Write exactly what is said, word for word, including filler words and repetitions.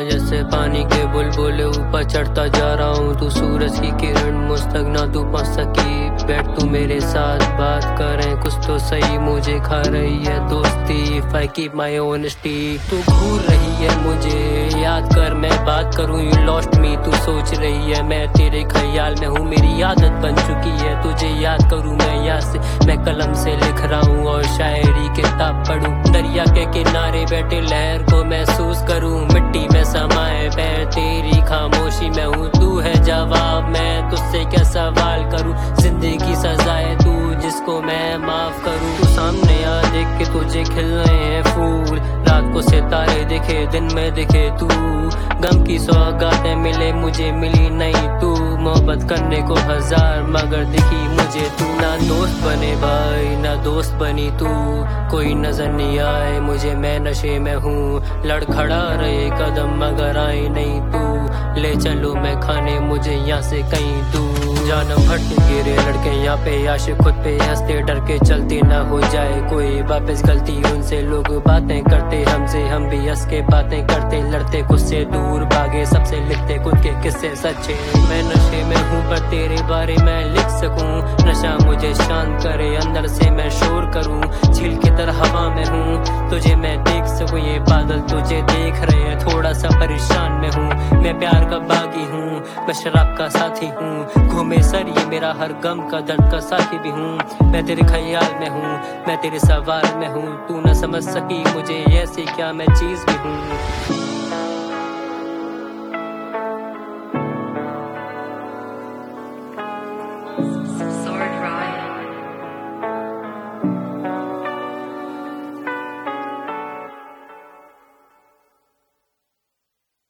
जैसे पानी के बुलबुल ऊपर चढ़ता जा रहा हूँ। तू सूरज की किरण मुझ तक ना तू पहुँच सकी। बैठ तू मेरे साथ बात करें कुछ तो सही, मुझे खा रही है दोस्ती। If I keep my honesty, तू घूर रही है मुझे याद कर मैं बात करूँ। You lost me, तू सोच रही है मैं तेरे ख्याल में हूँ। मेरी आदत बन चुकी है तुझे याद करूँ मैं याद से। मैं कलम से लिख रहा हूँ और शायरी किताब पढ़ूं। दरिया के किनारे बैठे लहर को महसूस करूं। मिट्टी में समाए पैर तेरी खामोशी में हूँ। तू है जवाब मैं तुझसे क्या सवाल करूं। जिंदगी सजाए तू जिसको मैं माफ करूं। तू सामने आ देख के तुझे खिल रहे हैं फूल। रात को सितारे दिखे दिन में दिखे तू। गम की सौगातें मिले मुझे मिली नहीं तू। मोहब्बत करने को हजार मगर दिखी मुझे तू। ना दोस्त बने भाई ना दोस्त बनी तू। कोई नजर नहीं आए मुझे मैं नशे में हूँ। लड़खड़ा रहे कदम मगर आए नहीं तू। ले चलो मैं खाने मुझे यहाँ से कहीं दूर। जानम हट गिरे लड़के यहाँ पे आशिक खुद पे हंसते डर के चलते ना हो जाए कोई वापस गलती उनसे। लोग बातें करते हमसे हम भी हंस के बातें करते। लड़ते खुद से दूर भागे सबसे लिखते खुद के किस्से सच्चे। मैं नशे में हूँ पर तेरे बारे में लिख सकूं। नशा मुझे शांत करे अंदर से मैं शोर करूं। झील की तरह हवा में हूँ तुझे मैं देख सकूं। ये बादल तुझे देख रहे हैं थोड़ा सा परेशान में हूँ। मैं प्यार का बागी हूँ मैं शराब का साथी हूँ। घूमे सर ये मेरा हर गम का दर्द का साथी भी हूँ। मैं तेरे ख्याल में हूँ मैं तेरे सवाल में हूँ। तू न समझ सकी मुझे ऐसी क्या मैं चीज भी हूँ।